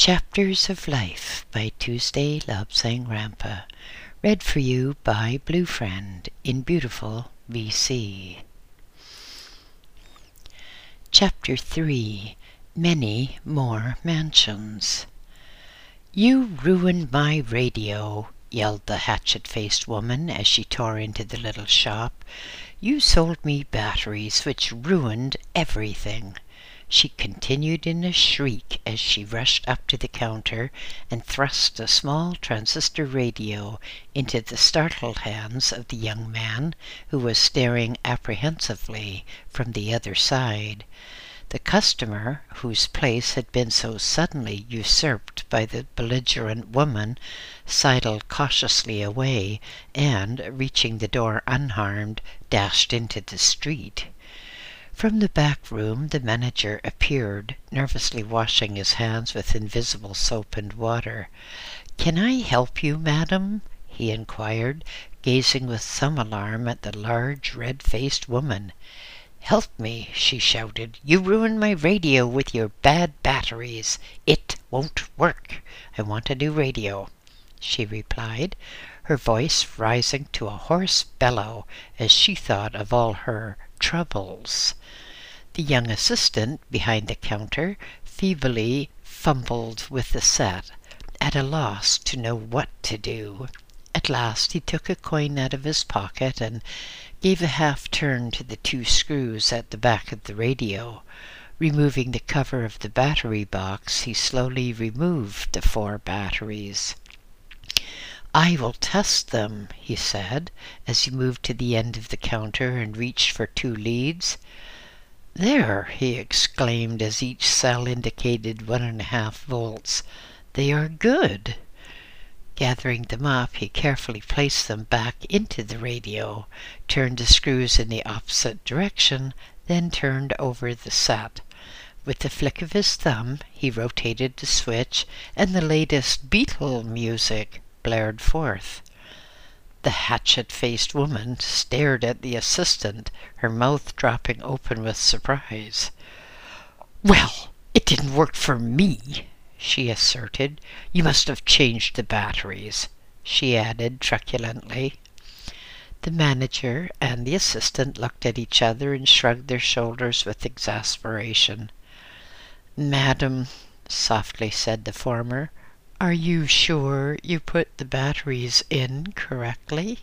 Chapters of Life by Tuesday Lobsang Rampa. Read for you by Blue Friend in beautiful BC. Chapter 3. Many More Mansions. "You ruined my radio," yelled the hatchet-faced woman as she tore into the little shop. "You sold me batteries, which ruined everything." She continued in a shriek as she rushed up to the counter and thrust a small transistor radio into the startled hands of the young man who was staring apprehensively from the other side. The customer, whose place had been so suddenly usurped by the belligerent woman, sidled cautiously away and, reaching the door unharmed, dashed into the street. From the back room the manager appeared, nervously washing his hands with invisible soap and water. "Can I help you, madam?" he inquired, gazing with some alarm at the large, red-faced woman. "Help me," she shouted. "You ruined my radio with your bad batteries. It won't work. I want a new radio," she replied, her voice rising to a hoarse bellow as she thought of all her troubles. The young assistant behind the counter feebly fumbled with the set, at a loss to know what to do. At last he took a coin out of his pocket and gave a half-turn to the 2 screws at the back of the radio. Removing the cover of the battery box, he slowly removed the 4 batteries. "I will test them," he said, as he moved to the end of the counter and reached for 2 leads. "There!" he exclaimed as each cell indicated 1.5 volts. "They are good." Gathering them up, he carefully placed them back into the radio, turned the screws in the opposite direction, then turned over the set. With the flick of his thumb, he rotated the switch, and the latest Beatle music blared forth. The hatchet-faced woman stared at the assistant, her mouth dropping open with surprise. "Well, it didn't work for me," she asserted. "You must have changed the batteries," she added truculently. The manager and the assistant looked at each other and shrugged their shoulders with exasperation. "Madam," softly said the former, "are you sure you put the batteries in correctly?"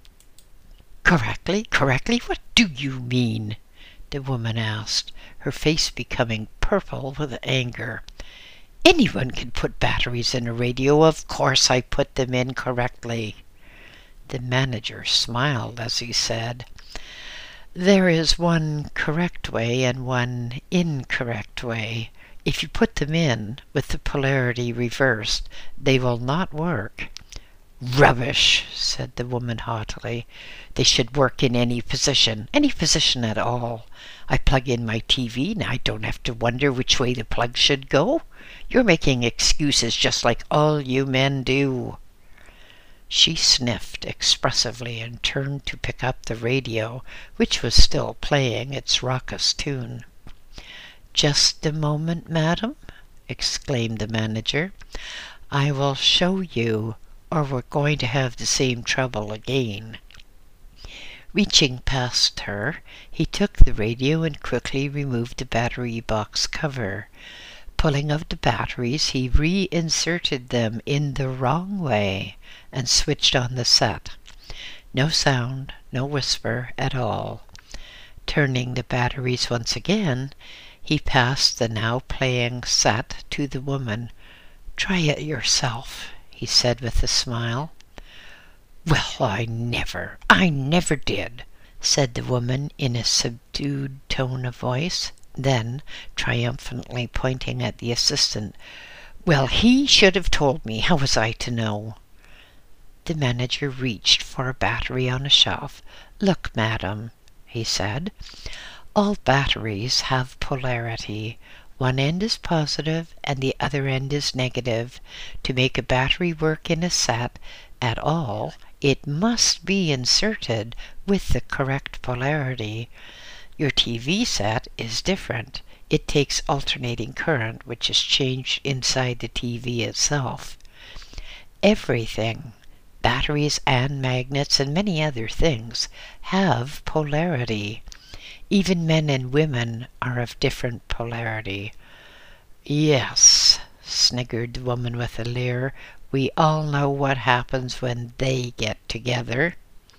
"Correctly? Correctly? What do you mean?" the woman asked, her face becoming purple with anger. "Anyone can put batteries in a radio. Of course I put them in correctly." The manager smiled as he said, "There is one correct way and one incorrect way. If you put them in with the polarity reversed, they will not work." "Rubbish," said the woman haughtily. "They should work in any position at all. I plug in my TV and I don't have to wonder which way the plug should go. You're making excuses just like all you men do." She sniffed expressively and turned to pick up the radio, which was still playing its raucous tune. "Just a moment, madam," exclaimed the manager. "I will show you, or we're going to have the same trouble again." Reaching past her, he took the radio and quickly removed the battery box cover. Pulling out the batteries, he reinserted them in the wrong way and switched on the set. No sound, no whisper at all. Turning the batteries once again, he passed the now playing set to the woman. "Try it yourself," he said with a smile. "Well, I never did," said the woman in a subdued tone of voice. Then, triumphantly pointing at the assistant, "Well, he should have told me. How was I to know?" The manager reached for a battery on a shelf. "Look, madam," he said, "all batteries have polarity. One end is positive and the other end is negative. To make a battery work in a set at all, it must be inserted with the correct polarity. Your TV set is different. It takes alternating current, which is changed inside the TV itself. Everything, batteries and magnets and many other things, have polarity. Even men and women are of different polarity. Yes, sniggered the woman with a leer. We all know what happens when they get together.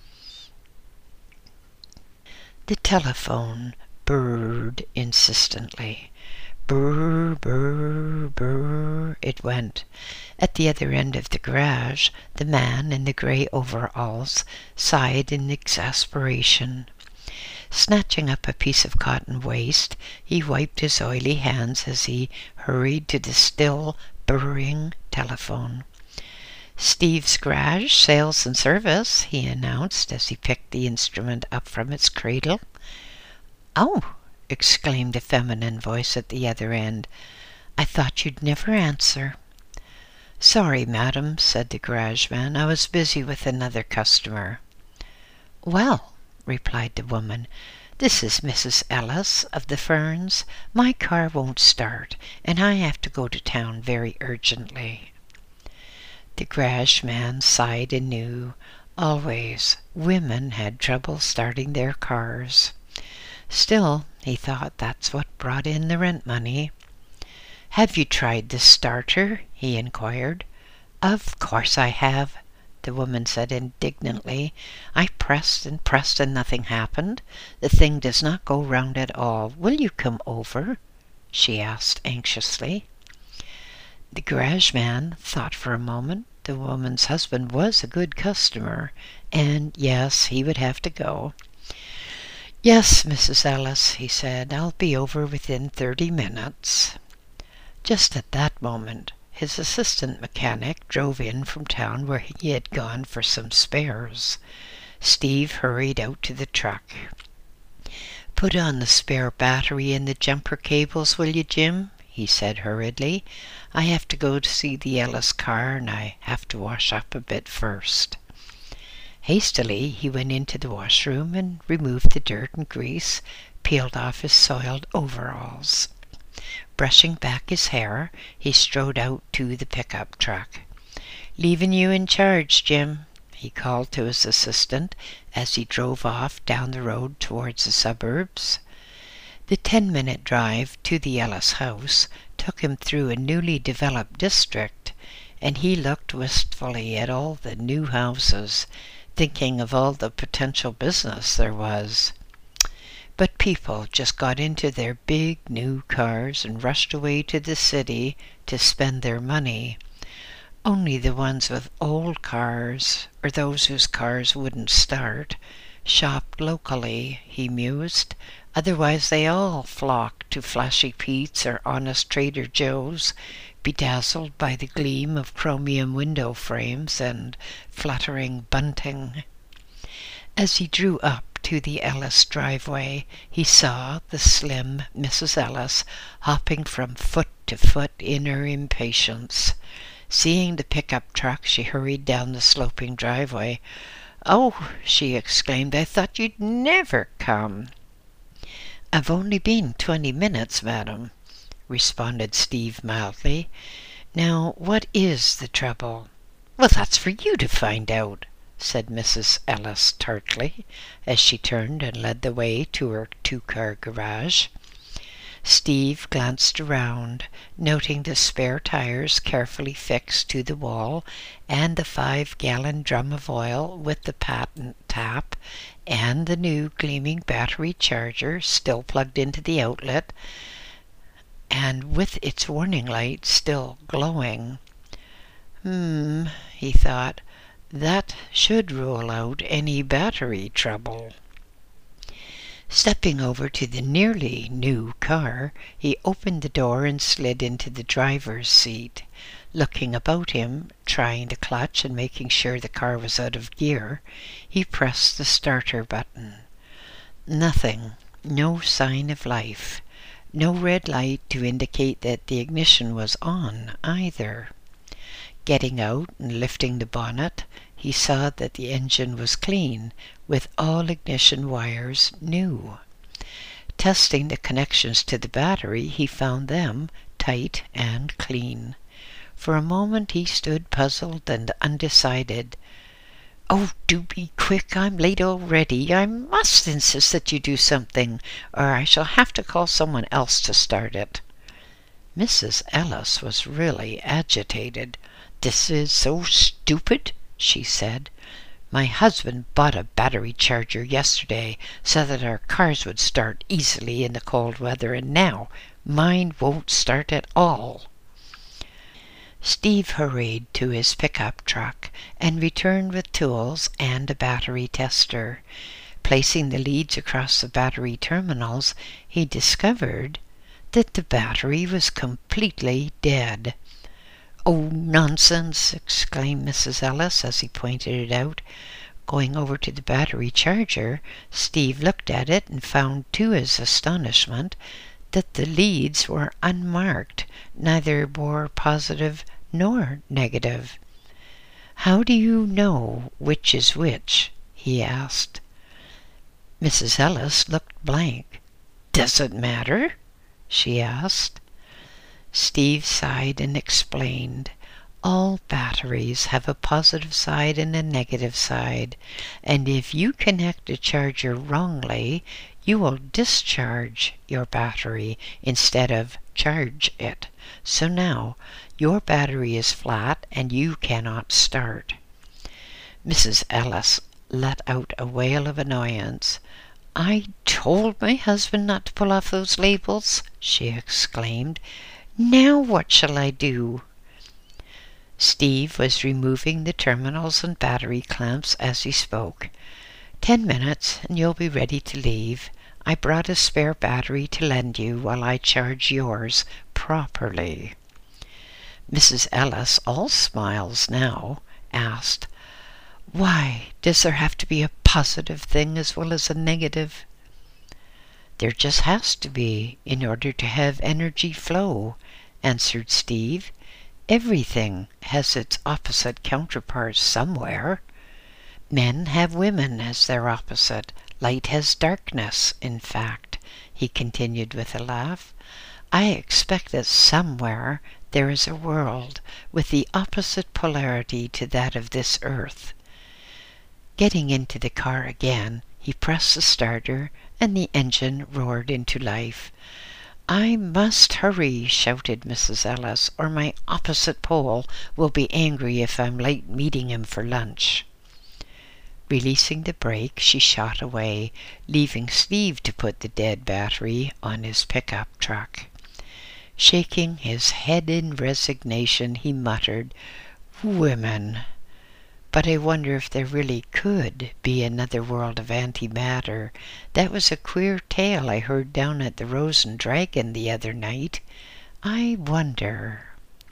The telephone burred insistently. Brr, brr, brr, it went. At the other end of the garage, the man in the grey overalls sighed in exasperation. Snatching up a piece of cotton waste, he wiped his oily hands as he hurried to the still burring telephone. "Steve's Garage, Sales and Service," he announced as he picked the instrument up from its cradle. "Oh!" exclaimed a feminine voice at the other end. "I thought you'd never answer." "Sorry, madam," said the garage man. "I was busy with another customer." "Well," replied the woman, "this is Mrs. Ellis of the Ferns. My car won't start, and I have to go to town very urgently." The garage man sighed anew. Always, women had trouble starting their cars. Still, he thought that's what brought in the rent money. "Have you tried the starter?" he inquired. "Of course I have," the woman said indignantly. "I pressed and nothing happened. The thing does not go round at all. Will you come over?" she asked anxiously. The garage man thought for a moment. The woman's husband was a good customer, and yes, he would have to go. "Yes, Mrs. Ellis," he said, "I'll be over within 30 minutes. Just at that moment, his assistant mechanic drove in from town where he had gone for some spares. Steve hurried out to the truck. "Put on the spare battery in the jumper cables, will you, Jim?" he said hurriedly. "I have to go to see the Ellis car, and I have to wash up a bit first." Hastily, he went into the washroom and removed the dirt and grease, peeled off his soiled overalls. Brushing back his hair, he strode out to the pickup truck. "Leaving you in charge, Jim," he called to his assistant as he drove off down the road towards the suburbs. The 10-minute drive to the Ellis house took him through a newly developed district, and he looked wistfully at all the new houses, thinking of all the potential business there was. But people just got into their big new cars and rushed away to the city to spend their money. Only the ones with old cars, or those whose cars wouldn't start, shopped locally, he mused. Otherwise they all flocked to Flashy Pete's or honest Trader Joe's, bedazzled by the gleam of chromium window frames and fluttering bunting. As he drew up to the Ellis driveway, he saw the slim Mrs. Ellis hopping from foot to foot in her impatience. Seeing the pickup truck, she hurried down the sloping driveway. "Oh," she exclaimed, "I thought you'd never come." "I've only been 20 minutes, madam," responded Steve mildly. "Now, what is the trouble?" "Well, that's for you to find out," said Mrs. Ellis tartly, as she turned and led the way to her 2-car garage. Steve glanced around, noting the spare tires carefully fixed to the wall and the 5-gallon drum of oil with the patent tap and the new gleaming battery charger still plugged into the outlet and with its warning light still glowing. He thought, that should rule out any battery trouble. Stepping over to the nearly new car, he opened the door and slid into the driver's seat. Looking about him, trying the clutch and making sure the car was out of gear, he pressed the starter button. Nothing, no sign of life. No red light to indicate that the ignition was on either. Getting out and lifting the bonnet, he saw that the engine was clean, with all ignition wires new. Testing the connections to the battery, he found them tight and clean. For a moment he stood puzzled and undecided. "Oh, do be quick, I'm late already. I must insist that you do something, or I shall have to call someone else to start it." Mrs. Ellis was really agitated. "This is so stupid," she said. "My husband bought a battery charger yesterday so that our cars would start easily in the cold weather, and now mine won't start at all." Steve hurried to his pickup truck and returned with tools and a battery tester. Placing the leads across the battery terminals, he discovered that the battery was completely dead. "Oh, nonsense!" exclaimed Mrs. Ellis as he pointed it out. Going over to the battery charger, Steve looked at it and found to his astonishment that the leads were unmarked, neither bore positive nor negative. "How do you know which is which?" he asked. Mrs. Ellis looked blank. "Does it matter?" she asked. Steve sighed and explained. "All batteries have a positive side and a negative side, and if you connect a charger wrongly, you will discharge your battery instead of charge it. So now your battery is flat and you cannot start." Mrs. Ellis let out a wail of annoyance. "I told my husband not to pull off those labels," she exclaimed. "Now what shall I do?" Steve was removing the terminals and battery clamps as he spoke. 10 minutes and you'll be ready to leave. I brought a spare battery to lend you while I charge yours properly." Mrs. Ellis, all smiles now, asked, "Why does there have to be a positive thing as well as a negative?" "There just has to be, in order to have energy flow," answered Steve. "Everything has its opposite counterpart somewhere. Men have women as their opposite. Light has darkness, in fact," he continued with a laugh. "I expect that somewhere there is a world with the opposite polarity to that of this earth." Getting into the car again, he pressed the starter and the engine roared into life. "I must hurry," shouted Mrs. Ellis, "or my opposite pole will be angry if I'm late meeting him for lunch." Releasing the brake, she shot away, leaving Steve to put the dead battery on his pickup truck. Shaking his head in resignation, he muttered, "Women! But I wonder if there really could be another world of antimatter. That was a queer tale I heard down at the Rose and Dragon the other night. I wonder."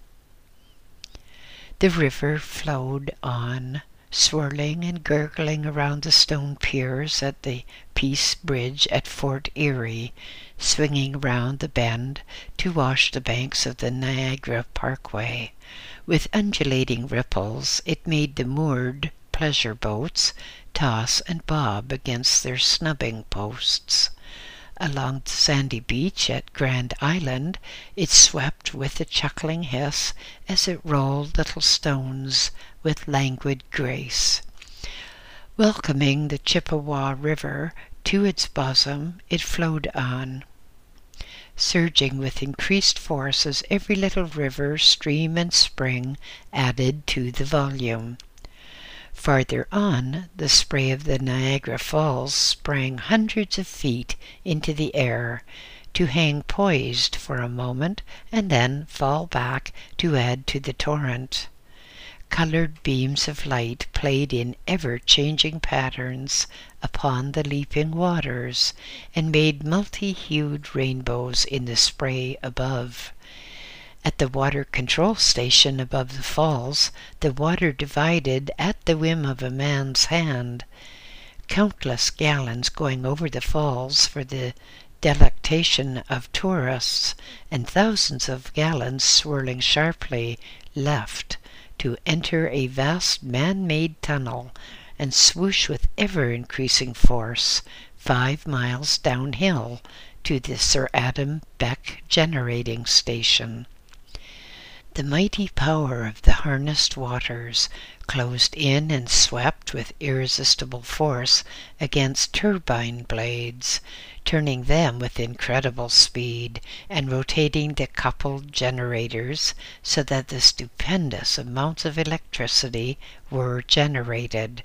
The river flowed on, swirling and gurgling around the stone piers at the Peace Bridge at Fort Erie, swinging around the bend to wash the banks of the Niagara Parkway. With undulating ripples, it made the moored pleasure boats toss and bob against their snubbing posts. Along the sandy beach at Grand Island, it swept with a chuckling hiss as it rolled little stones with languid grace. Welcoming the Chippewa River to its bosom, it flowed on, surging with increased force as every little river, stream, and spring added to the volume. Farther on, the spray of the Niagara Falls sprang hundreds of feet into the air, to hang poised for a moment and then fall back to add to the torrent. Colored beams of light played in ever-changing patterns upon the leaping waters and made multi-hued rainbows in the spray above. At the water control station above the falls, the water divided at the whim of a man's hand. Countless gallons going over the falls for the delectation of tourists, and thousands of gallons swirling sharply left to enter a vast man-made tunnel and swoosh with ever-increasing force 5 miles downhill to the Sir Adam Beck generating station. The mighty power of the harnessed waters closed in and swept with irresistible force against turbine blades, turning them with incredible speed and rotating the coupled generators so that the stupendous amounts of electricity were generated.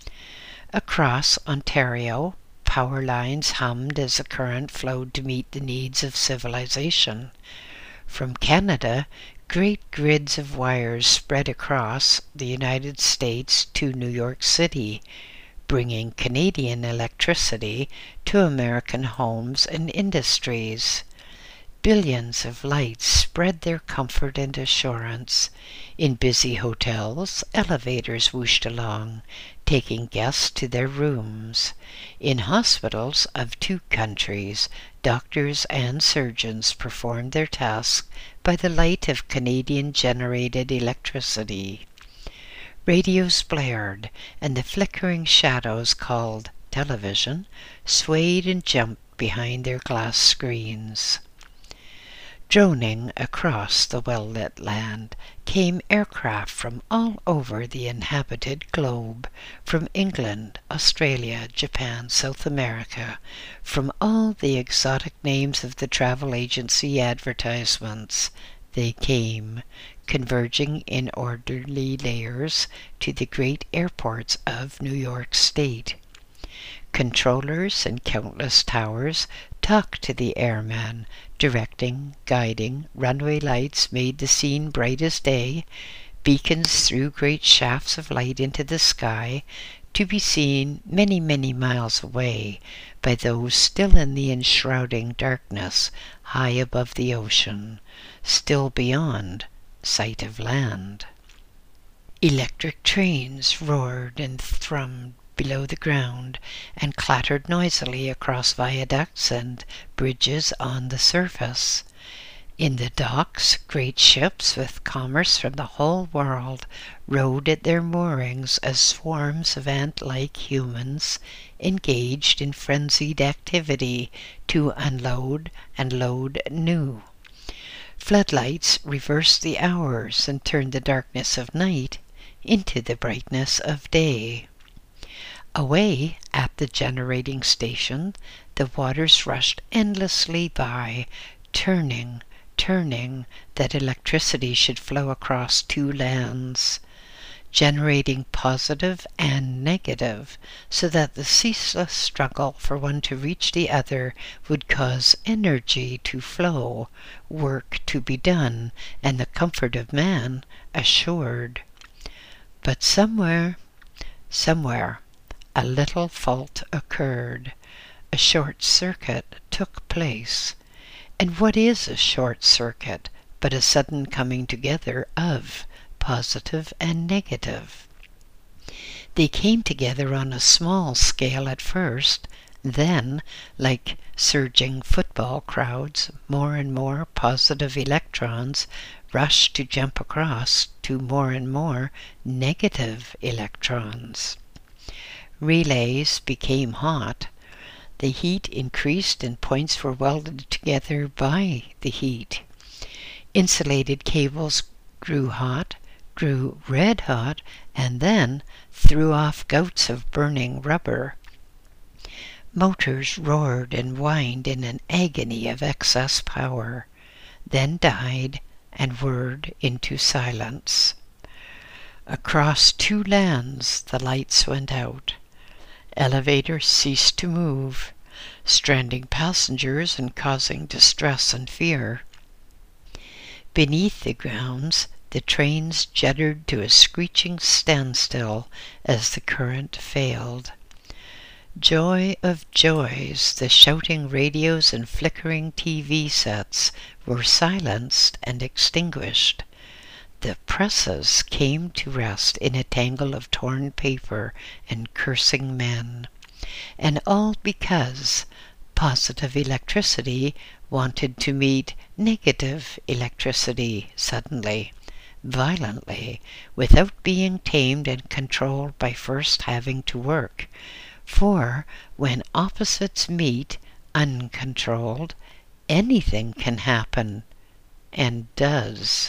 Across Ontario, power lines hummed as the current flowed to meet the needs of civilization. From Canada, great grids of wires spread across the United States to New York City, bringing Canadian electricity to American homes and industries. Billions of lights spread their comfort and assurance. In busy hotels, elevators whooshed along, taking guests to their rooms. In hospitals of 2 countries, doctors and surgeons performed their tasks by the light of Canadian-generated electricity. Radios blared, and the flickering shadows called television swayed and jumped behind their glass screens. Droning across the well-lit land came aircraft from all over the inhabited globe, from England, Australia, Japan, South America, from all the exotic names of the travel agency advertisements. They came, converging in orderly layers to the great airports of New York State. Controllers and countless towers talked to the airman, directing, guiding. Runway lights made the scene bright as day. Beacons threw great shafts of light into the sky, to be seen many, many miles away by those still in the enshrouding darkness high above the ocean, still beyond sight of land. Electric trains roared and thrummed below the ground and clattered noisily across viaducts and bridges on the surface. In the docks, great ships with commerce from the whole world rode at their moorings as swarms of ant-like humans engaged in frenzied activity to unload and load new. Floodlights reversed the hours and turned the darkness of night into the brightness of day. Away at the generating station, the waters rushed endlessly by, turning, that electricity should flow across 2 lands, generating positive and negative, so that the ceaseless struggle for one to reach the other would cause energy to flow, work to be done, and the comfort of man assured. But somewhere, a little fault occurred. A short circuit took place. And what is a short circuit but a sudden coming together of positive and negative? They came together on a small scale at first, then, like surging football crowds, more and more positive electrons rushed to jump across to more and more negative electrons. Relays became hot. The heat increased and points were welded together by the heat. Insulated cables grew hot, grew red hot, and then threw off gouts of burning rubber. Motors roared and whined in an agony of excess power, then died and whirred into silence. Across 2 lands the lights went out. Elevators ceased to move, stranding passengers and causing distress and fear. Beneath the grounds, the trains juddered to a screeching standstill as the current failed. Joy of joys, the shouting radios and flickering TV sets were silenced and extinguished. The presses came to rest in a tangle of torn paper and cursing men. And all because positive electricity wanted to meet negative electricity suddenly, violently, without being tamed and controlled by first having to work. For when opposites meet, uncontrolled, anything can happen, and does.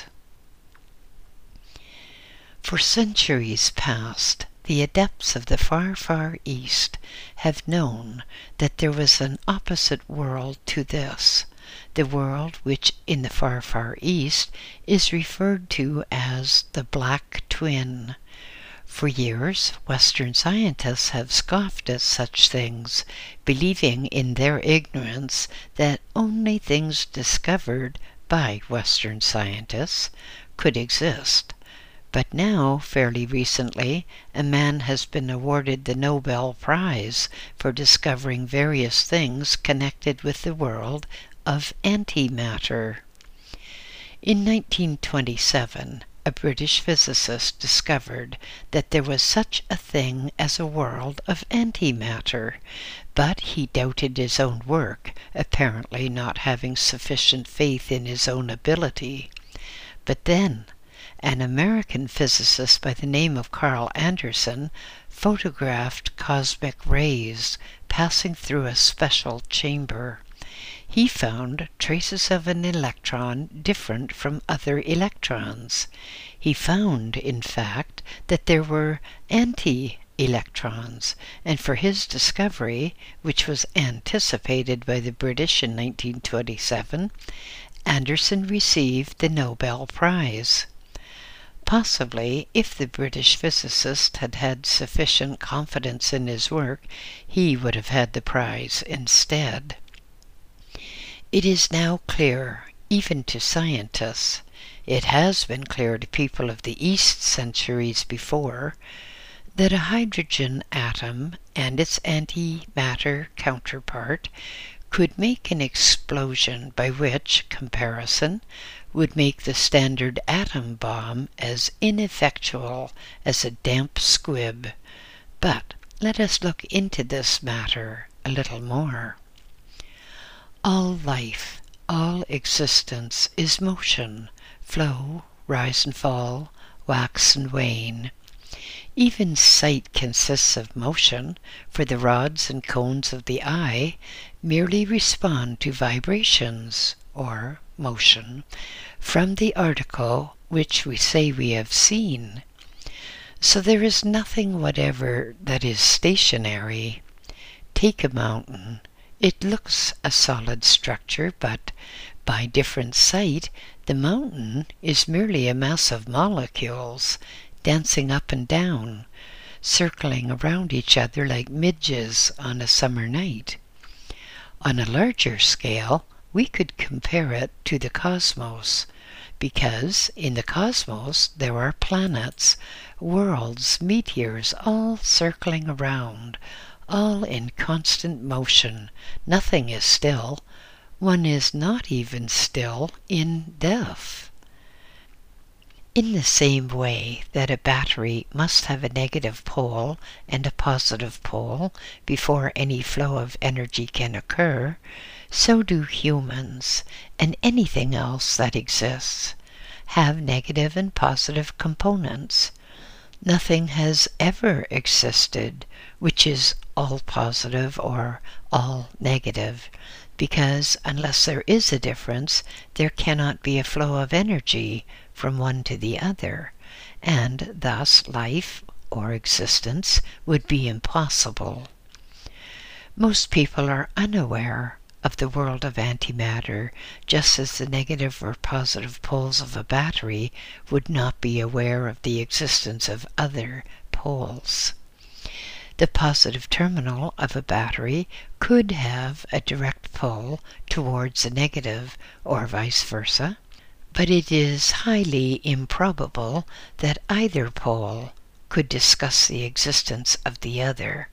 For centuries past, the adepts of the far, far East have known that there was an opposite world to this, the world which in the far, far East is referred to as the Black Twin. For years, Western scientists have scoffed at such things, believing in their ignorance that only things discovered by Western scientists could exist. But now, fairly recently, a man has been awarded the Nobel Prize for discovering various things connected with the world of antimatter. In 1927, a British physicist discovered that there was such a thing as a world of antimatter, but he doubted his own work, apparently not having sufficient faith in his own ability. But then, an American physicist by the name of Carl Anderson photographed cosmic rays passing through a special chamber. He found traces of an electron different from other electrons. He found, in fact, that there were anti-electrons, and for his discovery, which was anticipated by the British in 1927, Anderson received the Nobel Prize. Possibly, if the British physicist had had sufficient confidence in his work, he would have had the prize instead. It is now clear, even to scientists, it has been clear to people of the East centuries before, that a hydrogen atom and its antimatter counterpart could make an explosion by which comparison would make the standard atom bomb as ineffectual as a damp squib. But let us look into this matter a little more. All life, all existence is motion, flow, rise and fall, wax and wane. Even sight consists of motion, for the rods and cones of the eye merely respond to vibrations, or motion, from the article which we say we have seen. So there is nothing whatever that is stationary. Take a mountain. It looks a solid structure, but by different sight, the mountain is merely a mass of molecules dancing up and down, circling around each other like midges on a summer night. On a larger scale, we could compare it to the cosmos, because in the cosmos there are planets, worlds, meteors, all circling around, all in constant motion. Nothing is still. One is not even still in death. In the same way that a battery must have a negative pole and a positive pole before any flow of energy can occur, so do humans, and anything else that exists, have negative and positive components. Nothing has ever existed which is all positive or all negative, because unless there is a difference, there cannot be a flow of energy from one to the other, and thus life or existence would be impossible. Most people are unaware of the world of antimatter, just as the negative or positive poles of a battery would not be aware of the existence of other poles. The positive terminal of a battery could have a direct pull towards a negative, or vice versa, but it is highly improbable that either pole could discuss the existence of the other.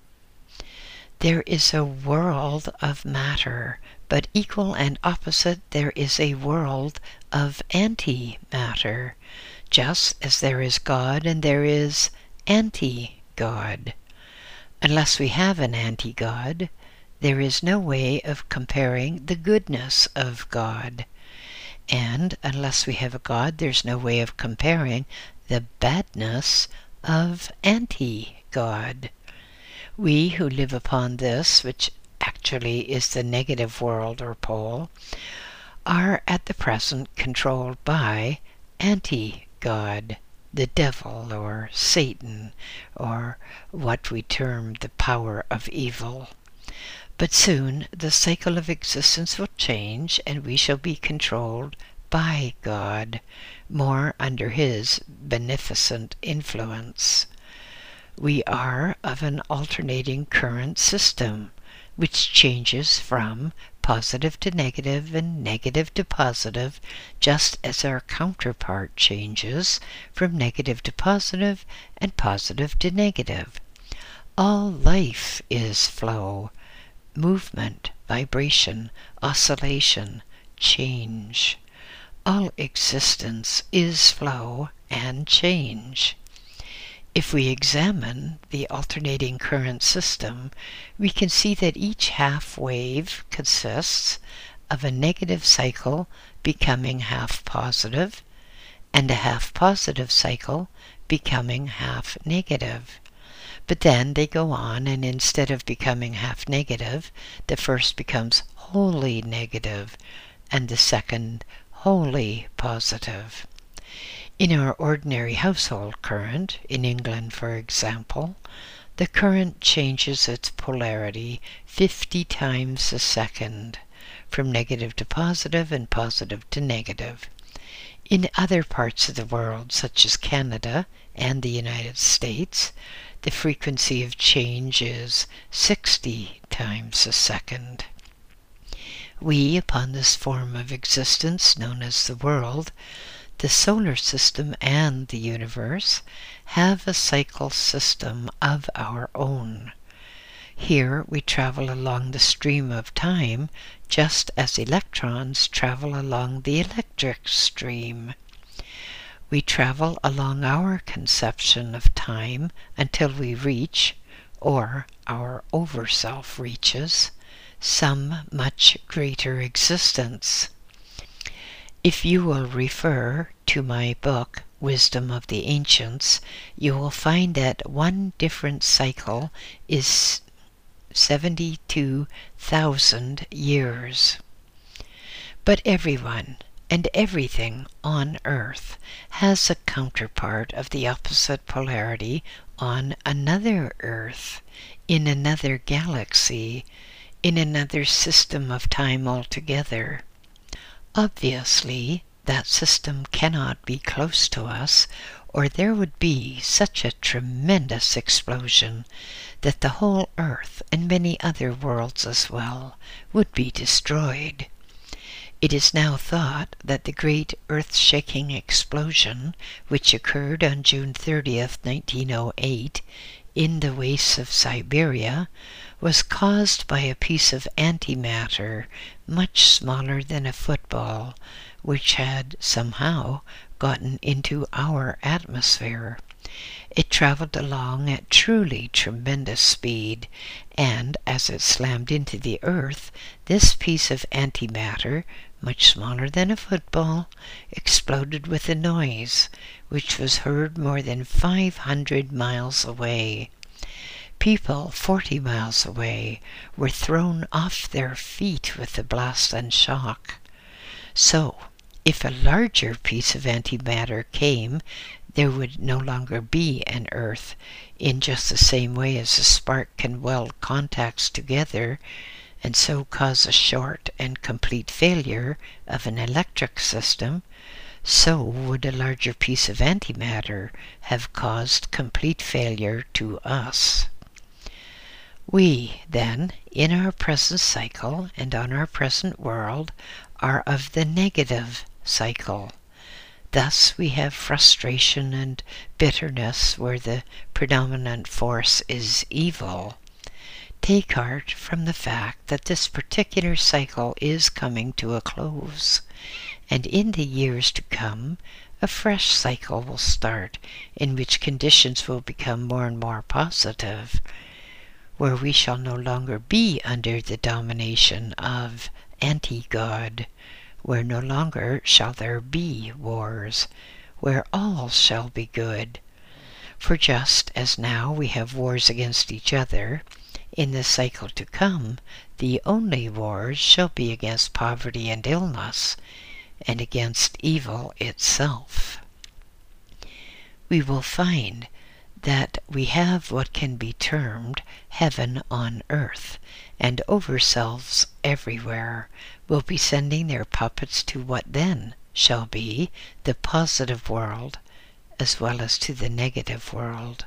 There is a world of matter, but equal and opposite there is a world of antimatter, just as there is God and there is anti-God. Unless we have an anti-God, there is no way of comparing the goodness of God. And unless we have a God, there's no way of comparing the badness of anti-God. We who live upon this, which actually is the negative world or pole, are at the present controlled by anti-God, the devil or Satan, or what we term the power of evil. But soon the cycle of existence will change, and we shall be controlled by God, more under His beneficent influence. We are of an alternating current system, which changes from positive to negative and negative to positive, just as our counterpart changes from negative to positive and positive to negative. All life is flow, movement, vibration, oscillation, change. All existence is flow and change. If we examine the alternating current system, we can see that each half wave consists of a negative cycle becoming half positive, and a half positive cycle becoming half negative. But then they go on, and instead of becoming half negative, the first becomes wholly negative, and the second wholly positive. In our ordinary household current, in England for example, the current changes its polarity 50 times a second, from negative to positive and positive to negative. In other parts of the world, such as Canada and the United States, the frequency of change is 60 times a second. We, upon this form of existence known as the world, the solar system and the universe, have a cycle system of our own. Here we travel along the stream of time just as electrons travel along the electric stream. We travel along our conception of time until we reach, or our overself reaches, some much greater existence. If you will refer to my book, Wisdom of the Ancients, you will find that one different cycle is 72,000 years. But everyone and everything on earth has a counterpart of the opposite polarity on another earth, in another galaxy, in another system of time altogether. Obviously, that system cannot be close to us, or there would be such a tremendous explosion that the whole earth, and many other worlds as well, would be destroyed. It is now thought that the great earth-shaking explosion, which occurred on June 30th, 1908, in the wastes of Siberia, was caused by a piece of antimatter much smaller than a football, which had somehow gotten into our atmosphere. It traveled along at truly tremendous speed, and as it slammed into the earth, this piece of antimatter, much smaller than a football, exploded with a noise which was heard more than 500 miles away. People 40 miles away were thrown off their feet with the blast and shock. So, if a larger piece of antimatter came, there would no longer be an Earth, in just the same way as a spark can weld contacts together and so cause a short and complete failure of an electric system. So would a larger piece of antimatter have caused complete failure to us. We, then, in our present cycle and on our present world, are of the negative cycle. Thus we have frustration and bitterness where the predominant force is evil. Take heart from the fact that this particular cycle is coming to a close, and in the years to come, a fresh cycle will start in which conditions will become more and more positive, where we shall no longer be under the domination of anti-God, where no longer shall there be wars, where all shall be good. For just as now we have wars against each other, In the cycle to come, the only wars shall be against poverty and illness, and against evil itself. We will find that we have what can be termed heaven on earth, and overselves everywhere will be sending their puppets to what then shall be the positive world, as well as to the negative world.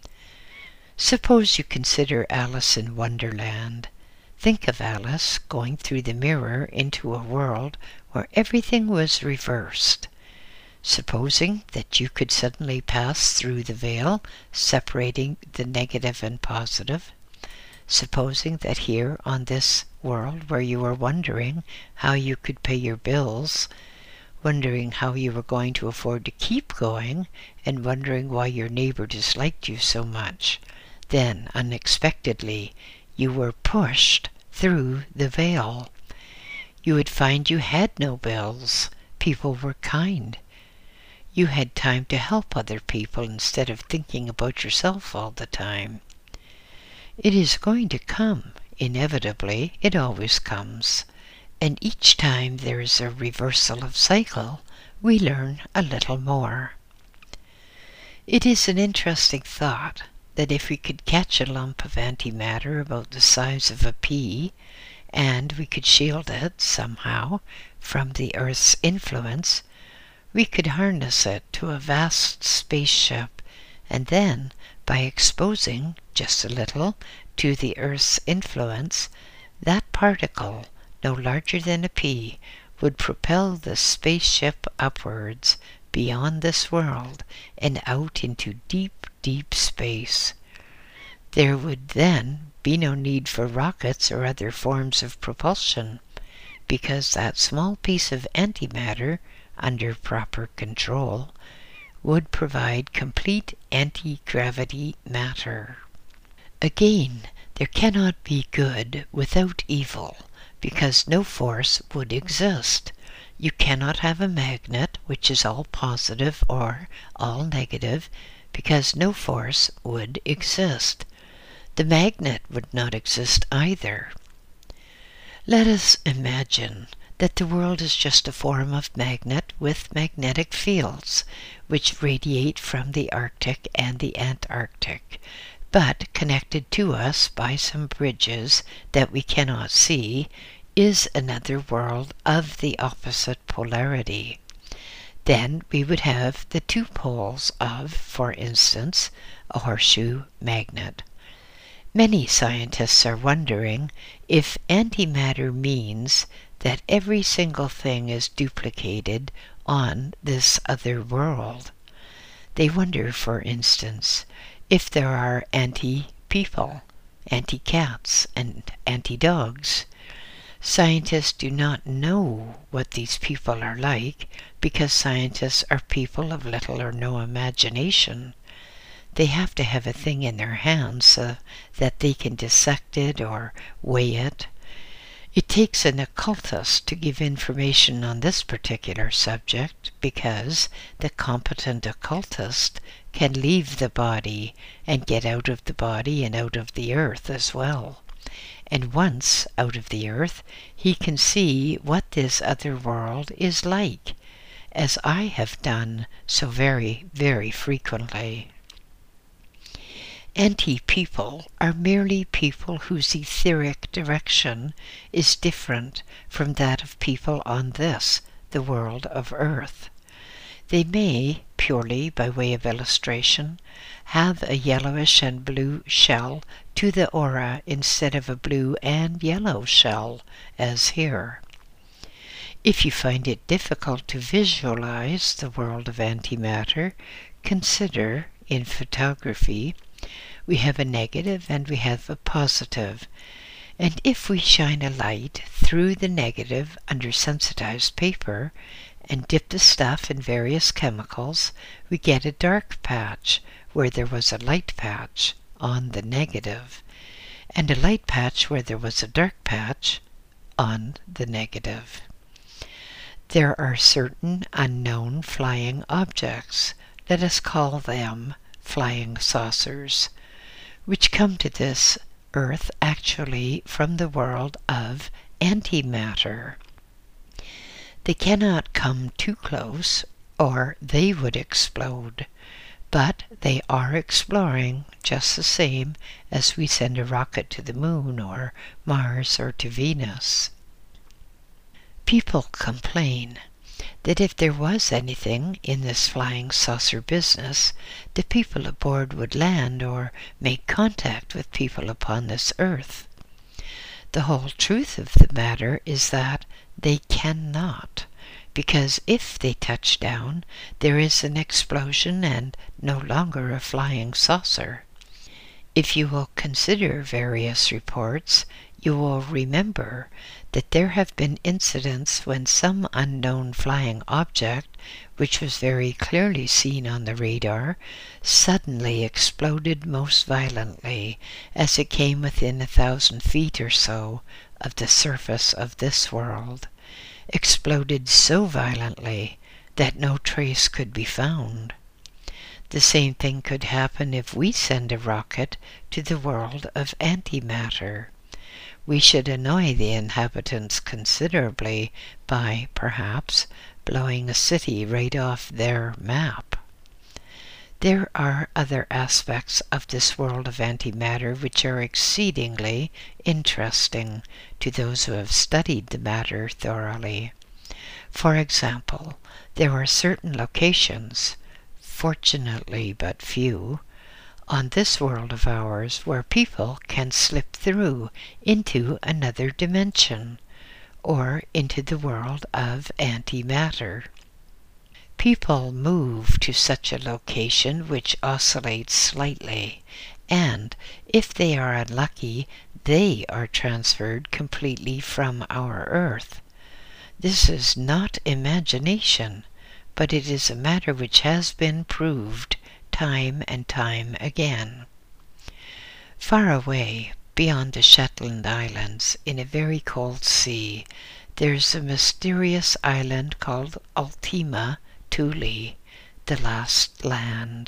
Suppose you consider Alice in Wonderland. Think of Alice going through the mirror into a world where everything was reversed. Supposing that you could suddenly pass through the veil separating the negative and positive, supposing that here on this world where you were wondering how you could pay your bills, wondering how you were going to afford to keep going, and wondering why your neighbor disliked you so much, then unexpectedly you were pushed through the veil. You would find you had no bills. People were kind. You had time to help other people instead of thinking about yourself all the time. It is going to come, inevitably. It always comes. And each time there is a reversal of cycle, we learn a little more. It is an interesting thought that if we could catch a lump of antimatter about the size of a pea, and we could shield it somehow from the Earth's influence, we could harness it to a vast spaceship, and then, by exposing just a little to the Earth's influence, that particle, no larger than a pea, would propel the spaceship upwards beyond this world and out into deep, deep space. There would then be no need for rockets or other forms of propulsion, because that small piece of antimatter, under proper control, would provide complete anti-gravity matter. Again, there cannot be good without evil, because no force would exist. You cannot have a magnet which is all positive or all negative, because no force would exist. The magnet would not exist either. Let us imagine that the world is just a form of magnet with magnetic fields, which radiate from the Arctic and the Antarctic, but connected to us by some bridges that we cannot see, is another world of the opposite polarity. Then we would have the two poles of, for instance, a horseshoe magnet. Many scientists are wondering if antimatter means that every single thing is duplicated on this other world. They wonder, for instance, if there are anti-people, anti-cats, and anti-dogs. Scientists do not know what these people are like because scientists are people of little or no imagination. They have to have a thing in their hands so that they can dissect it or weigh it. It takes an occultist to give information on this particular subject because the competent occultist can leave the body and get out of the body and out of the earth as well. And once out of the earth, he can see what this other world is like, as I have done so very, very frequently. Anti-people are merely people whose etheric direction is different from that of people on this, the world of Earth. They may, purely by way of illustration, have a yellowish and blue shell to the aura instead of a blue and yellow shell, as here. If you find it difficult to visualize the world of antimatter, consider, in photography, we have a negative and we have a positive. And if we shine a light through the negative under sensitized paper and dip the stuff in various chemicals, we get a dark patch where there was a light patch on the negative, and a light patch where there was a dark patch on the negative. There are certain unknown flying objects, let us call them flying saucers, which come to this Earth actually from the world of antimatter. They cannot come too close or they would explode, but they are exploring just the same as we send a rocket to the moon or Mars or to Venus. People complain that if there was anything in this flying saucer business, the people aboard would land or make contact with people upon this earth. The whole truth of the matter is that they cannot, because if they touch down, there is an explosion and no longer a flying saucer. If you will consider various reports, you will remember that there have been incidents when some unknown flying object, which was very clearly seen on the radar, suddenly exploded most violently as it came within 1,000 feet or so of the surface of this world, exploded so violently that no trace could be found. The same thing could happen if we send a rocket to the world of antimatter. We should annoy the inhabitants considerably by, perhaps, blowing a city right off their map. There are other aspects of this world of antimatter which are exceedingly interesting to those who have studied the matter thoroughly. For example, there are certain locations, fortunately but few, on this world of ours where people can slip through into another dimension, or into the world of antimatter. People move to such a location which oscillates slightly, and if they are unlucky, they are transferred completely from our Earth. This is not imagination, but it is a matter which has been proved time and time again. Far away, beyond the Shetland Islands, in a very cold sea, there's a mysterious island called Ultima Thule, the last land.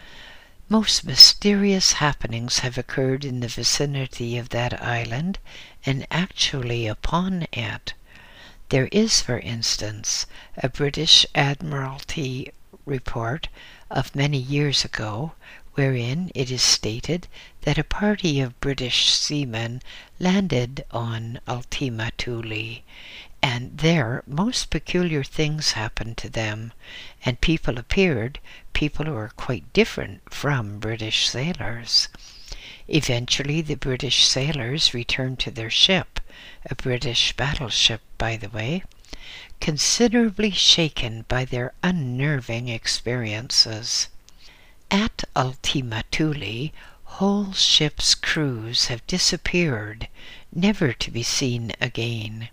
Most mysterious happenings have occurred in the vicinity of that island and actually upon it. There is, for instance, a British Admiralty report of many years ago, wherein it is stated that a party of British seamen landed on Ultima Thule, and there most peculiar things happened to them, and people appeared, people who were quite different from British sailors. Eventually the British sailors returned to their ship, a British battleship, by the way, considerably shaken by their unnerving experiences. At Ultima Thule, whole ships' crews have disappeared, never to be seen again.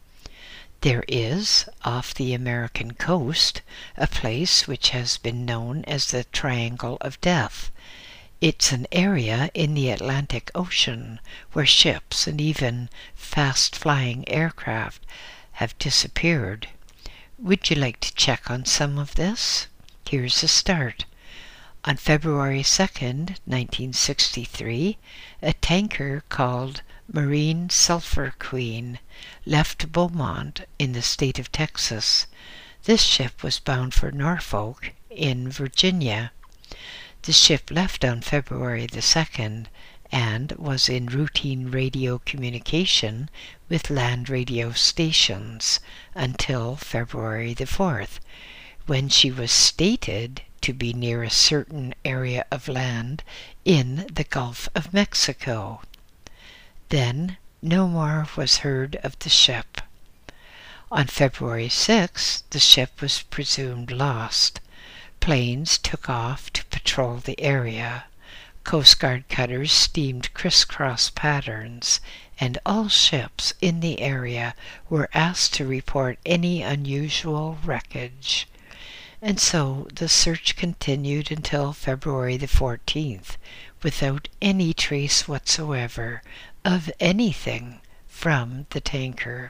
There is, off the American coast, a place which has been known as the Triangle of Death. It's an area in the Atlantic Ocean where ships and even fast-flying aircraft have disappeared. Would you like to check on some of this? Here's a start. On February 2nd, 1963, a tanker called Marine Sulphur Queen left Beaumont in the state of Texas. This ship was bound for Norfolk in Virginia. The ship left on February the 2nd and was in routine radio communication with land radio stations until February the 4th, when she was stated to be near a certain area of land in the Gulf of Mexico. Then no more was heard of the ship. On February 6th, the ship was presumed lost. Planes took off to patrol the area. Coast Guard cutters steamed crisscross patterns, and all ships in the area were asked to report any unusual wreckage. And so the search continued until February the 14th, without any trace whatsoever of anything from the tanker.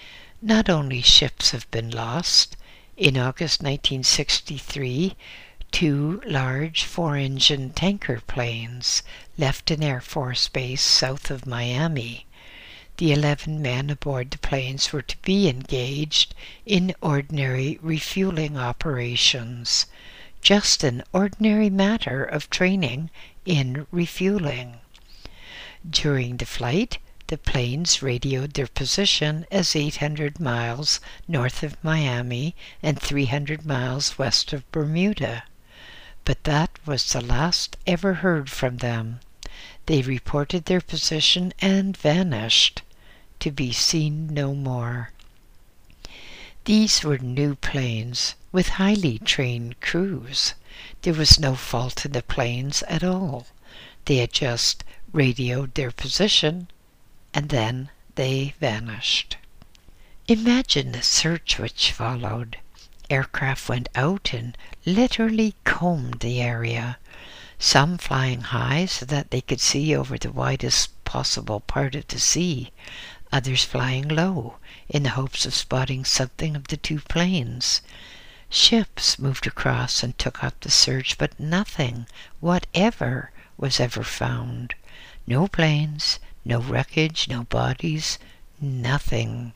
Not only ships have been lost. In August 1963, Two large 4-engine tanker planes left an Air Force base south of Miami. The 11 men aboard the planes were to be engaged in ordinary refueling operations, just an ordinary matter of training in refueling. During the flight, the planes radioed their position as 800 miles north of Miami and 300 miles west of Bermuda. But that was the last ever heard from them. They reported their position and vanished, to be seen no more. These were new planes with highly trained crews. There was no fault in the planes at all. They had just radioed their position, and then they vanished. Imagine the search which followed. Aircraft went out and literally combed the area, some flying high so that they could see over the widest possible part of the sea, others flying low in the hopes of spotting something of the two planes. Ships moved across and took up the search, but nothing whatever was ever found. No planes, no wreckage, no bodies, nothing.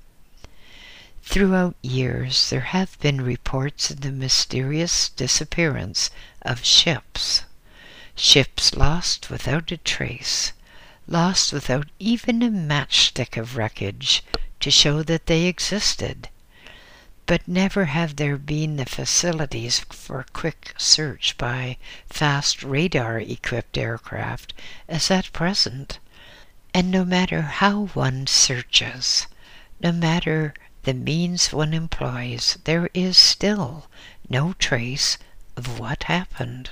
Throughout years, there have been reports of the mysterious disappearance of ships. Ships lost without a trace, lost without even a matchstick of wreckage to show that they existed. But never have there been the facilities for quick search by fast radar-equipped aircraft as at present. And no matter how one searches, no matter the means one employs, there is still no trace of what happened.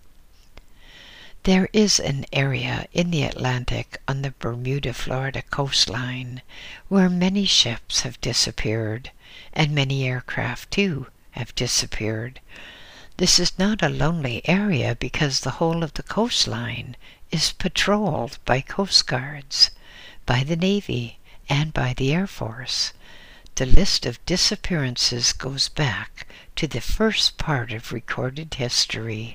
There is an area in the Atlantic on the Bermuda-Florida coastline where many ships have disappeared, and many aircraft too have disappeared. This is not a lonely area because the whole of the coastline is patrolled by Coast Guards, by the Navy, and by the Air Force. The list of disappearances goes back to the first part of recorded history.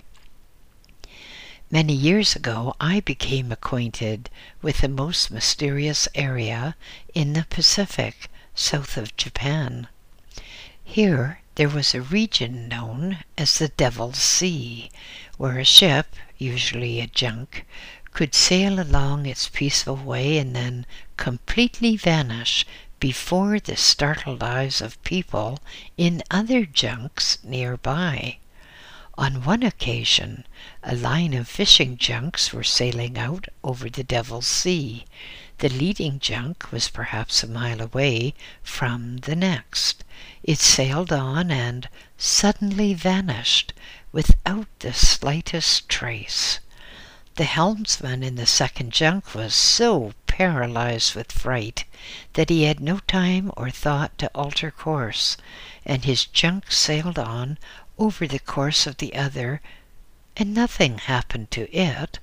Many years ago, I became acquainted with the most mysterious area in the Pacific, south of Japan. Here, there was a region known as the Devil's Sea, where a ship, usually a junk, could sail along its peaceful way and then completely vanish before the startled eyes of people in other junks nearby. On one occasion, a line of fishing junks were sailing out over the Devil's Sea. The leading junk was perhaps a mile away from the next. It sailed on and suddenly vanished without the slightest trace. The helmsman in the second junk was so paralyzed with fright that he had no time or thought to alter course, and his junk sailed on over the course of the other, and nothing happened to it.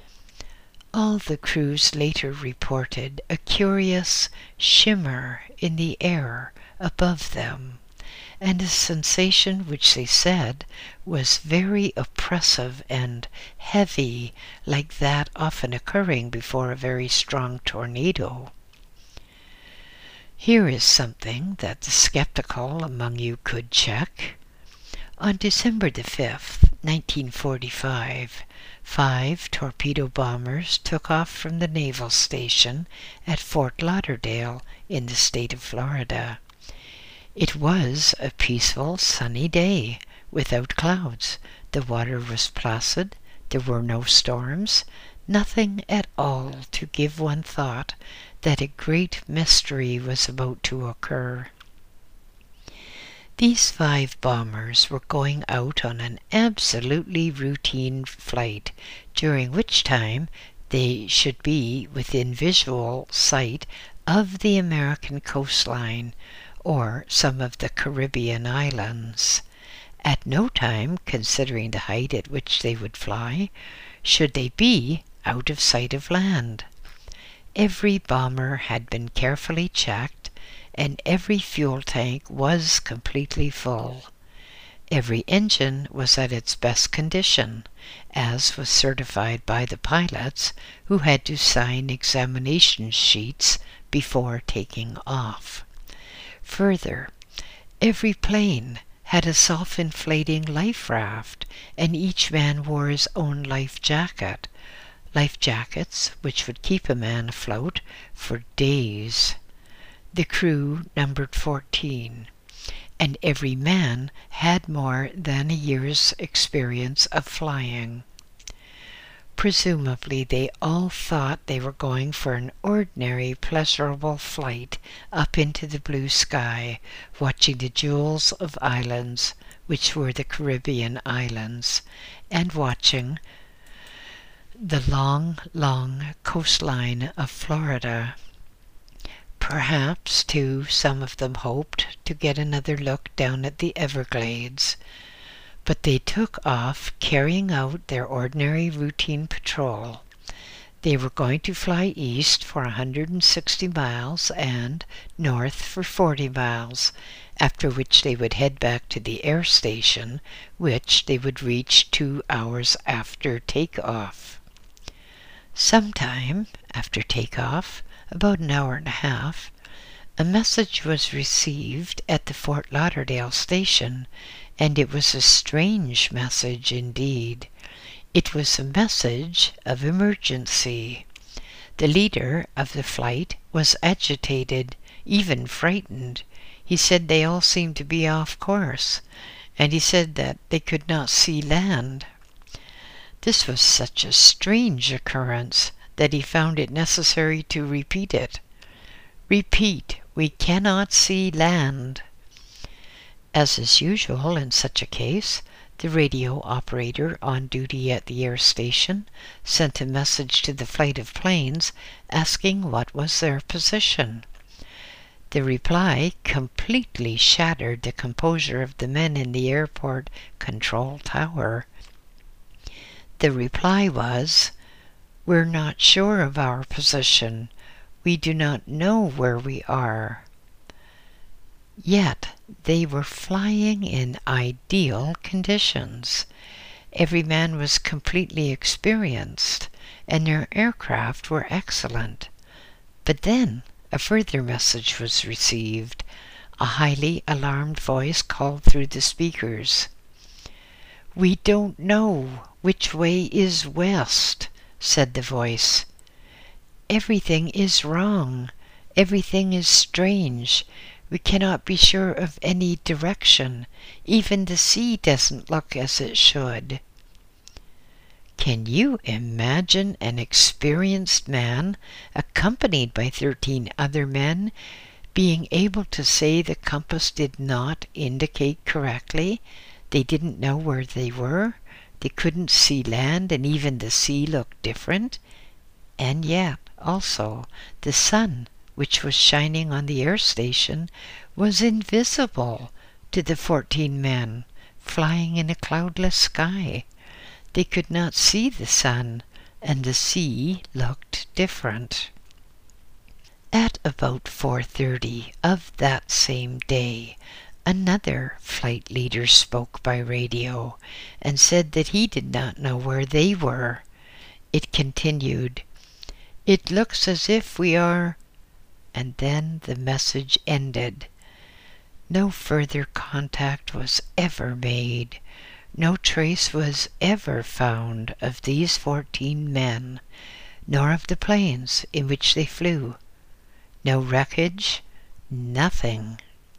All the crews later reported a curious shimmer in the air above them, and a sensation which they said was very oppressive and heavy, like that often occurring before a very strong tornado. Here is something that the skeptical among you could check. On December the 5th, 1945, 5 torpedo bombers took off from the naval station at Fort Lauderdale in the state of Florida. It was a peaceful, sunny day, without clouds. The water was placid, there were no storms, nothing at all to give one thought that a great mystery was about to occur. These 5 bombers were going out on an absolutely routine flight, during which time they should be within visual sight of the American coastline or some of the Caribbean islands. At no time, considering the height at which they would fly, should they be out of sight of land. Every bomber had been carefully checked, and every fuel tank was completely full. Every engine was at its best condition, as was certified by the pilots, who had to sign examination sheets before taking off. Further, every plane had a self-inflating life raft, and each man wore his own life jacket. Life jackets which would keep a man afloat for days. The crew numbered 14, and every man had more than a year's experience of flying. Presumably they all thought they were going for an ordinary, pleasurable flight up into the blue sky, watching the jewels of islands, which were the Caribbean islands, and watching the long, long coastline of Florida. Perhaps, too, some of them hoped to get another look down at the Everglades, but they took off carrying out their ordinary routine patrol. They were going to fly east for 160 miles and north for 40 miles, after which they would head back to the air station, which they would reach 2 hours after takeoff. Sometime after takeoff, about an hour and a half, a message was received at the Fort Lauderdale station, and it was a strange message indeed. It was a message of emergency. The leader of the flight was agitated, even frightened. He said they all seemed to be off course, and he said that they could not see land. This was such a strange occurrence that he found it necessary to repeat it. Repeat, we cannot see land. As is usual in such a case, the radio operator on duty at the air station sent a message to the flight of planes asking what was their position. The reply completely shattered the composure of the men in the airport control tower. The reply was, "We're not sure of our position. We do not know where we are." Yet they were flying in ideal conditions. Every man was completely experienced, and their aircraft were excellent. But then a further message was received. A highly alarmed voice called through the speakers. "We don't know which way is west," said the voice. "Everything is wrong. Everything is strange. We cannot be sure of any direction. Even the sea doesn't look as it should." Can you imagine an experienced man, accompanied by 13 other men, being able to say the compass did not indicate correctly? They didn't know where they were. They couldn't see land, and even the sea looked different. And yet, also, the sun, which was shining on the air station, was invisible to the 14 men flying in a cloudless sky. They could not see the sun, and the sea looked different. At about 4:30 of that same day, another flight leader spoke by radio and said that he did not know where they were. It continued, "It looks as if we are," and then the message ended. No further contact was ever made. No trace was ever found of these 14 men, nor of the planes in which they flew. No wreckage, nothing.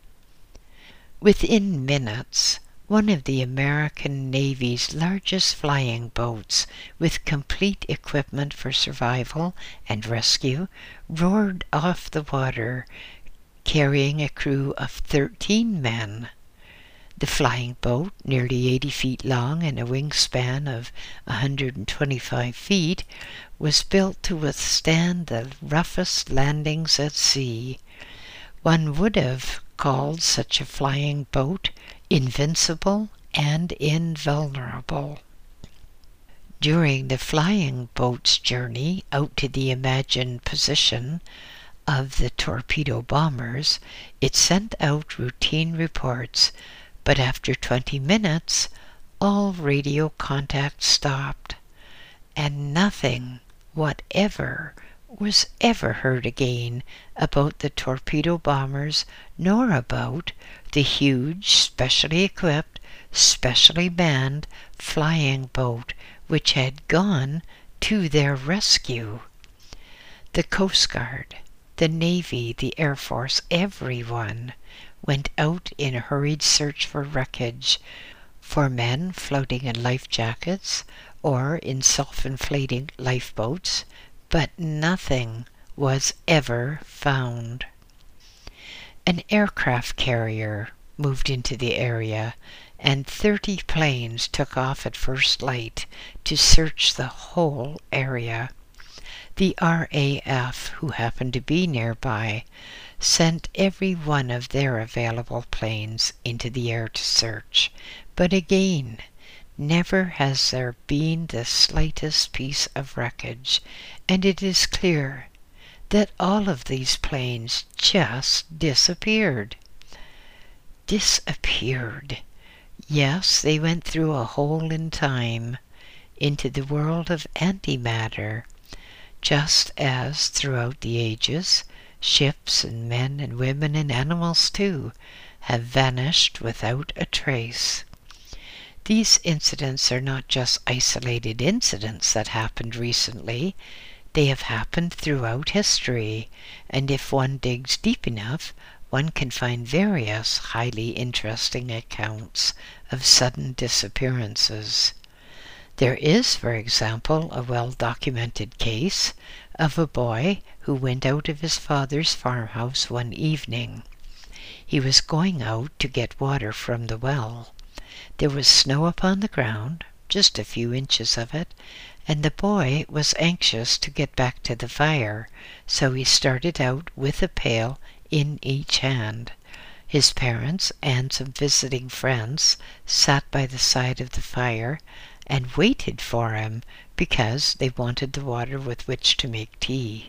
Within minutes, one of the American Navy's largest flying boats, with complete equipment for survival and rescue, roared off the water, carrying a crew of 13 men. The flying boat, nearly 80 feet long and a wingspan of 125 feet, was built to withstand the roughest landings at sea. One would have called such a flying boat invincible and invulnerable. During the flying boat's journey out to the imagined position of the torpedo bombers, it sent out routine reports, but after 20 minutes, all radio contact stopped, and nothing whatever was ever heard again about the torpedo bombers, nor about the huge, specially equipped, specially manned flying boat which had gone to their rescue. The Coast Guard, the Navy, the Air Force, everyone went out in a hurried search for wreckage, for men floating in life jackets or in self-inflating lifeboats, but nothing was ever found. An aircraft carrier moved into the area, and 30 planes took off at first light to search the whole area. The RAF, who happened to be nearby, sent every one of their available planes into the air to search. But again, never has there been the slightest piece of wreckage, and it is clear that all of these planes just disappeared. Disappeared. Yes, they went through a hole in time, into the world of antimatter, just as throughout the ages, ships and men and women and animals too have vanished without a trace. These incidents are not just isolated incidents that happened recently. They have happened throughout history, and if one digs deep enough, one can find various highly interesting accounts of sudden disappearances. There is, for example, a well-documented case of a boy who went out of his father's farmhouse one evening. He was going out to get water from the well. There was snow upon the ground, just a few inches of it, and the boy was anxious to get back to the fire, so he started out with a pail in each hand. His parents and some visiting friends sat by the side of the fire and waited for him because they wanted the water with which to make tea.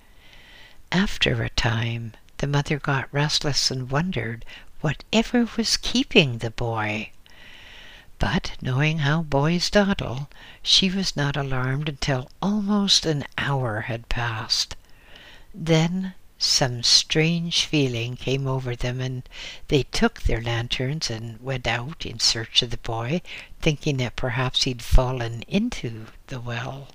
After a time, the mother got restless and wondered whatever was keeping the boy. But, knowing how boys dawdle, she was not alarmed until almost an hour had passed. Then some strange feeling came over them, and they took their lanterns and went out in search of the boy, thinking that perhaps he'd fallen into the well.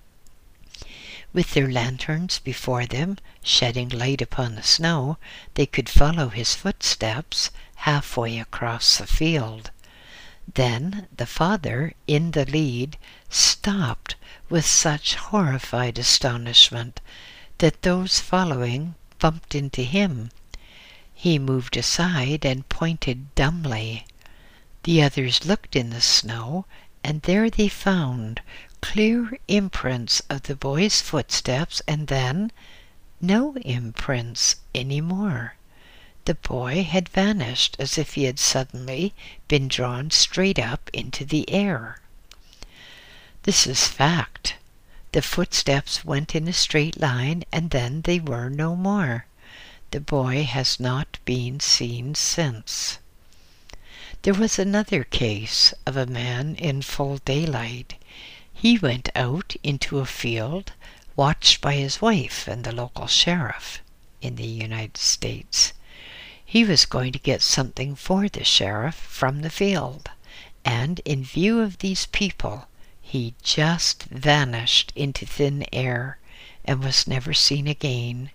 With their lanterns before them, shedding light upon the snow, they could follow his footsteps halfway across the field. Then the father, in the lead, stopped with such horrified astonishment that those following bumped into him. He moved aside and pointed dumbly. The others looked in the snow, and there they found clear imprints of the boy's footsteps, and then no imprints any more. The boy had vanished as if he had suddenly been drawn straight up into the air. This is fact. The footsteps went in a straight line, and then they were no more. The boy has not been seen since. There was another case of a man in full daylight. He went out into a field, watched by his wife and the local sheriff in the United States. He was going to get something for the sheriff from the field, and in view of these people, he just vanished into thin air and was never seen again.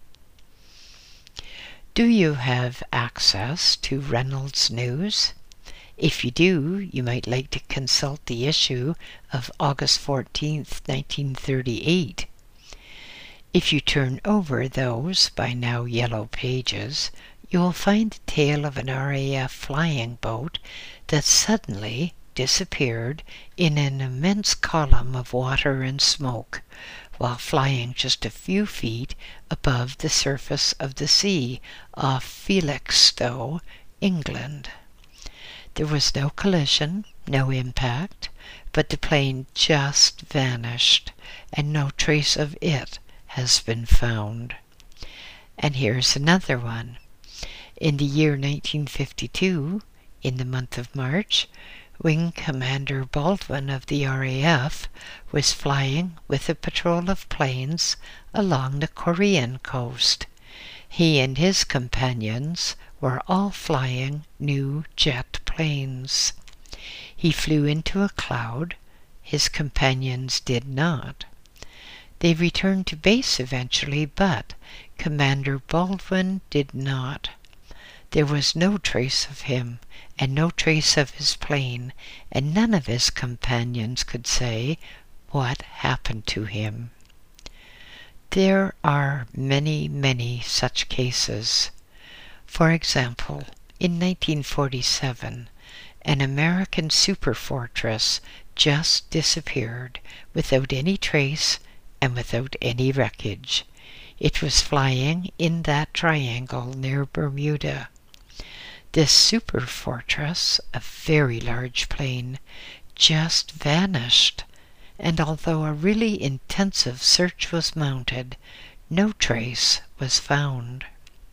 Do you have access to Reynolds News? If you do, you might like to consult the issue of August 14th, 1938. If you turn over those by now yellow pages, you will find a tale of an RAF flying boat that suddenly disappeared in an immense column of water and smoke while flying just a few feet above the surface of the sea off Felixstowe, England. There was no collision, no impact, but the plane just vanished, and no trace of it has been found. And here's another one. In the year 1952, In the month of March, Wing Commander Baldwin of the RAF was flying with a patrol of planes along the Korean coast. He and his companions were all flying new jet planes. He flew into a cloud. His companions did not. They returned to base eventually, but Commander Baldwin did not. There was no trace of him, and no trace of his plane, and none of his companions could say what happened to him. There are many, many such cases. For example, in 1947, an American superfortress just disappeared without any trace and without any wreckage. It was flying in that triangle near Bermuda. This superfortress, a very large plane, just vanished, and although a really intensive search was mounted, no trace was found.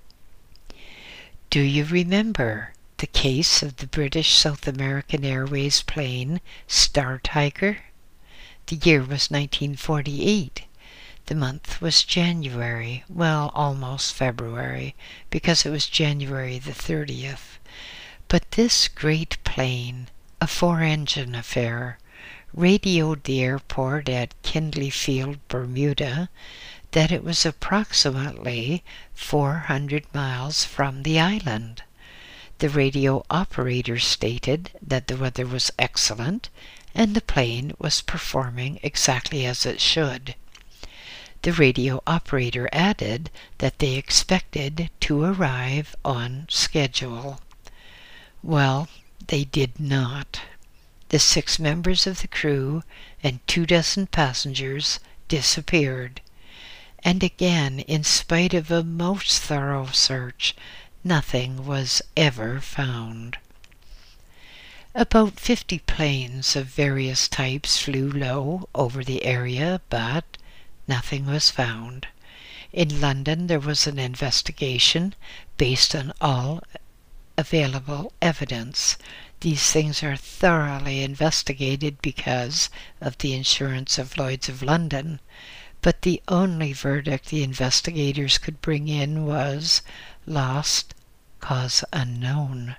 Do you remember the case of the British South American Airways plane Star Tiger? The year was 1948. The month was January, well, almost February, because it was January the 30th. But this great plane, a 4-engine affair, radioed the airport at Kindley Field, Bermuda, that it was approximately 400 miles from the island. The radio operator stated that the weather was excellent and the plane was performing exactly as it should. The radio operator added that they expected to arrive on schedule. Well, they did not. The 6 members of the crew and 24 passengers disappeared. And again, in spite of a most thorough search, nothing was ever found. About 50 planes of various types flew low over the area, but nothing was found. In London, there was an investigation based on all available evidence. These things are thoroughly investigated because of the insurance of Lloyd's of London, but the only verdict the investigators could bring in was lost, cause unknown.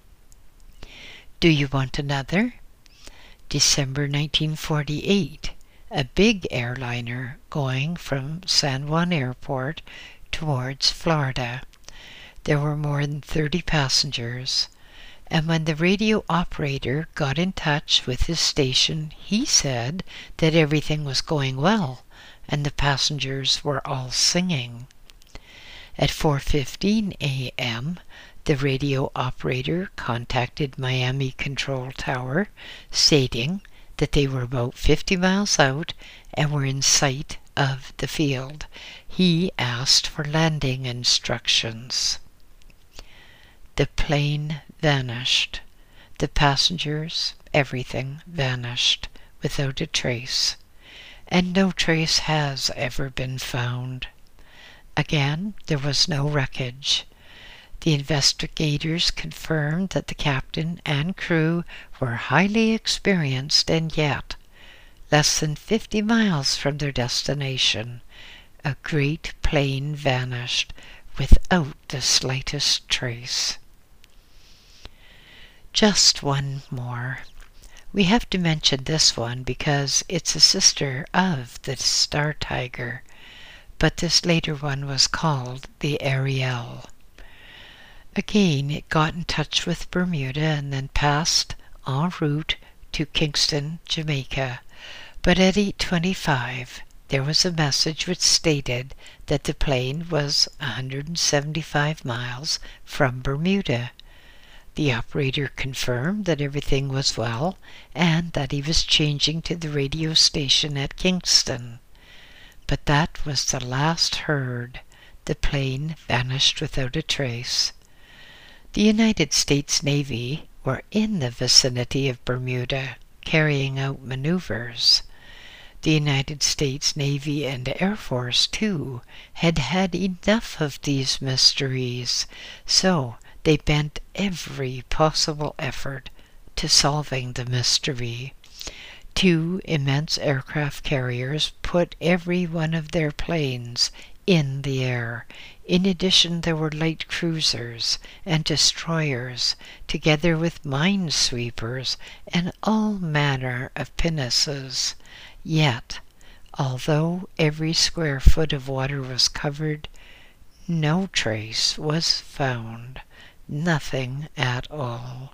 Do you want another? December 1948. A big airliner going from San Juan Airport towards Florida. There were more than 30 passengers, and when the radio operator got in touch with his station, he said that everything was going well and the passengers were all singing. At 4:15 a.m., the radio operator contacted Miami Control Tower, stating that they were about 50 miles out and were in sight of the field. He asked for landing instructions. The plane vanished. The passengers, everything vanished without a trace. And no trace has ever been found. Again, there was no wreckage. The investigators confirmed that the captain and crew were highly experienced, and yet, less than 50 miles from their destination, a great plane vanished without the slightest trace. Just one more. We have to mention this one because it's a sister of the Star Tiger, but this later one was called the Ariel. Again, it got in touch with Bermuda and then passed en route to Kingston, Jamaica. But at 8:25, there was a message which stated that the plane was 175 miles from Bermuda. The operator confirmed that everything was well and that he was changing to the radio station at Kingston. But that was the last heard. The plane vanished without a trace. The United States Navy were in the vicinity of Bermuda, carrying out maneuvers. The United States Navy and Air Force, too, had had enough of these mysteries, so they bent every possible effort to solving the mystery. 2 immense aircraft carriers put every one of their planes in the air. In addition, there were light cruisers and destroyers, together with minesweepers and all manner of pinnaces. Yet, although every square foot of water was covered, no trace was found. Nothing at all.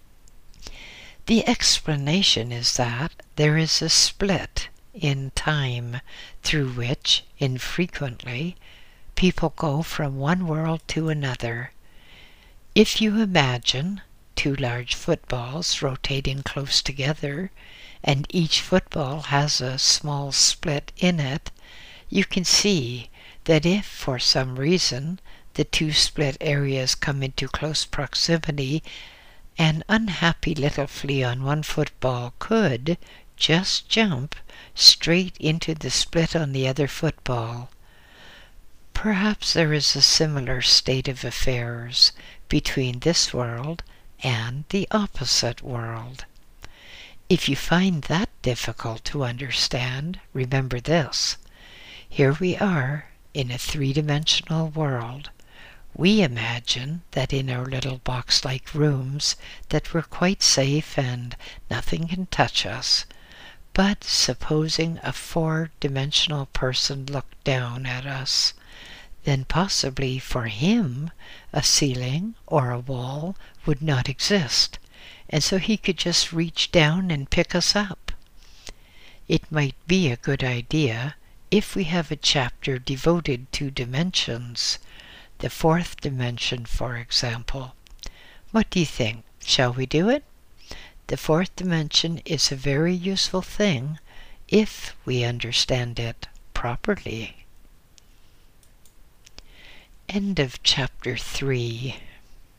The explanation is that there is a split in time through which, infrequently, people go from one world to another. If you imagine 2 large footballs rotating close together, and each football has a small split in it, you can see that if for some reason the 2 split areas come into close proximity, an unhappy little flea on one football could just jump straight into the split on the other football. Perhaps there is a similar state of affairs between this world and the opposite world. If you find that difficult to understand, remember this. Here we are in a 3-dimensional world. We imagine that in our little box-like rooms that we're quite safe and nothing can touch us. But supposing a 4-dimensional person looked down at us, then possibly for him a ceiling or a wall would not exist, and so he could just reach down and pick us up. It might be a good idea if we have a chapter devoted to dimensions, the 4th dimension, for example. What do you think? Shall we do it? The 4th dimension is a very useful thing if we understand it properly. End of chapter 3.